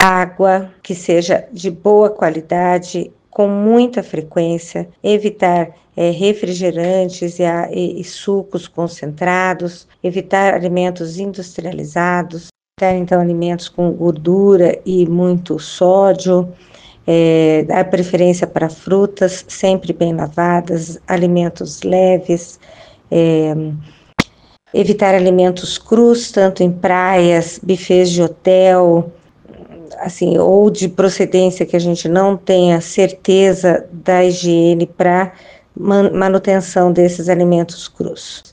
água que seja de boa qualidade, com muita frequência, evitar refrigerantes e sucos concentrados, evitar alimentos industrializados, evitar então alimentos com gordura e muito sódio, dar preferência para frutas sempre bem lavadas, alimentos leves, evitar alimentos crus, tanto em praias, buffets de hotel, assim, ou de procedência que a gente não tenha certeza da higiene para manutenção desses alimentos crus.